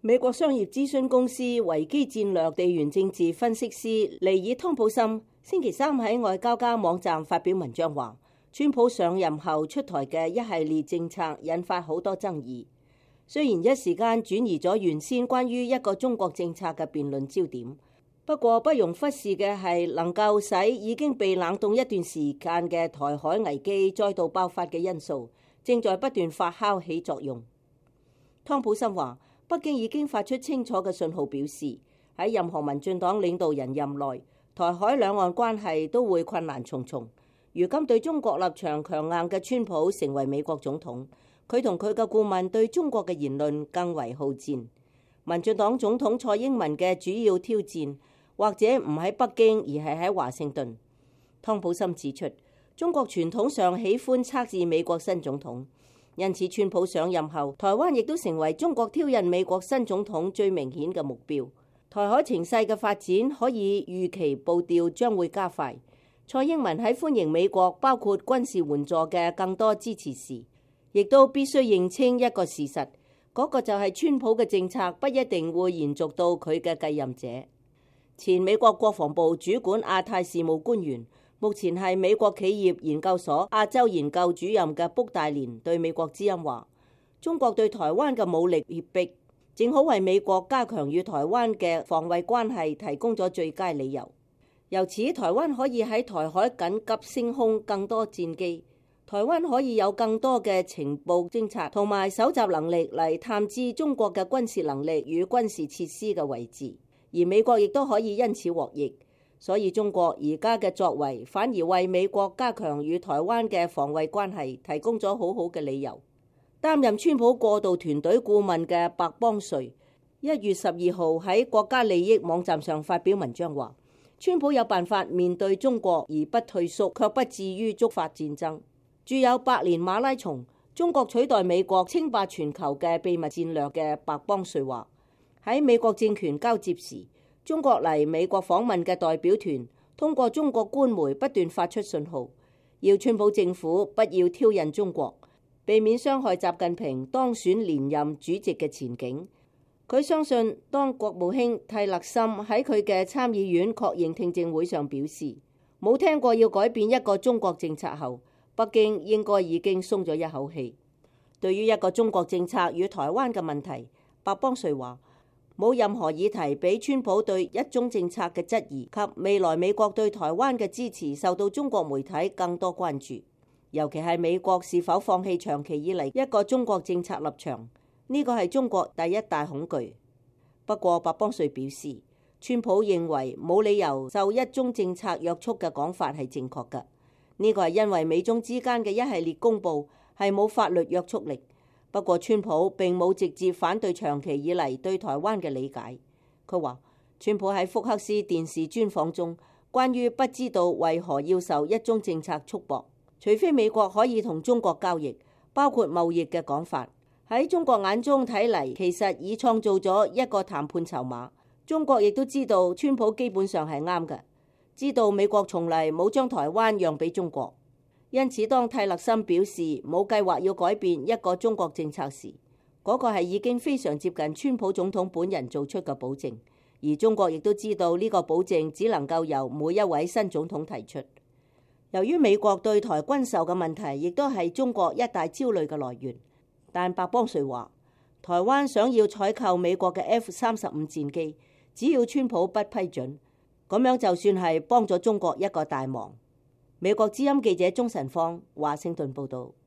美國商業諮詢公司維基戰略地緣政治分析師尼爾湯普森星期三喺外交家網站發表文章話，川普上任後出台嘅一系列政策引發好多爭議，雖然一時間轉移咗原先關於一個中國政策嘅辯論焦點，不過不容忽視嘅係能夠使已經被冷凍一段時間嘅台海危機再度爆發嘅因素正在不斷發酵起作用。湯普森話，北京已經發出清楚嘅信號，表示喺任何民進黨領導人任內，台海兩岸關係都會困難重重。如今對中國立場強硬嘅川普成為美國總統，佢同佢嘅顧問對中國嘅言論更為好戰。民進黨總統蔡英文嘅主要挑戰或者唔喺北京，而係喺華盛頓。湯普森指出，中國傳統上喜歡測試美國新總統。因此，川普上任後，台灣亦都成為中國挑釁美國新總統最明顯嘅目標。台海情勢嘅發展可以預期步調將會加快。蔡英文喺歡迎美國包括軍事援助嘅更多支持時，亦都必須認清一個事實，嗰個就係川普嘅政策不一定會延續到佢嘅繼任者。前美國國防部主管亞太事務官員，目前係美國企業研究所亞洲研究主任嘅卜大連對美國之音話，中國對台灣嘅武力脅迫，正好為美國加強與台灣嘅防衛關係提供咗最佳理由。由此，台灣可以喺台海緊急升空更多戰機，台灣可以有更多嘅情報偵察同埋搜集能力嚟探知中國嘅軍事能力與軍事設施嘅位置，而美國亦都可以因此獲益。所以中國而家嘅作為反而為美國加強與台灣嘅防衛關係提供咗好好嘅理由。擔任川普過渡團隊顧問嘅白邦瑞1月12號喺國家利益網站上發表文章話，川普有辦法面對中國而不退縮，卻不至於觸發戰爭。著有《百年馬拉松：中國取代美國稱霸全球嘅秘密戰略》嘅白邦瑞話，喺美國政權交接時，中國嚟美國訪問嘅代表團通過中國官媒不斷發出信號，要川普政府不要挑釁中國，避免傷害習近平當選連任主席嘅前景。佢相信，當國務卿蒂勒森喺佢嘅參議院確認聽證會上表示冇聽過要改變一個中國政策後，北京應該已經鬆咗一口氣。對於一個中國政策與台灣嘅問題，白邦瑞話，冇任何議題比川普對一中政策嘅質疑及未來美國對台灣嘅支持受到中國媒體更多關注，尤其係美國是否放棄長期以嚟一個中國政策立場，呢個係中國第一大恐懼。不過白邦瑞表示，川普認為冇理由受一中政策約束嘅講法係正確嘅，呢個係因為美中之間嘅一系列公報係冇法律約束力。不過，川普並冇直接反對長期以嚟對台灣嘅理解。佢話，川普喺福克斯電視專訪中，關於不知道為何要受一中政策束縛，除非美國可以同中國交易，包括貿易嘅講法，喺中國眼中睇嚟，其實已創造咗一個談判籌碼。中國亦都知道川普基本上係啱嘅，知道美國從嚟冇將台灣讓俾中國。因此，當蒂勒森表示冇計劃要改變一個中國政策時，嗰個係已經非常接近川普總統本人做出嘅保證，而中國亦都知道呢個保證只能夠由每一位新總統提出。由於美國對台軍售嘅問題亦都係中國一大焦慮嘅來源，但白邦瑞話，台灣想要採購美國嘅 F-35戰機，只要川普不批准，咁樣就算係幫咗中國一個大忙。美國之音記者鍾晨芳華盛頓報道。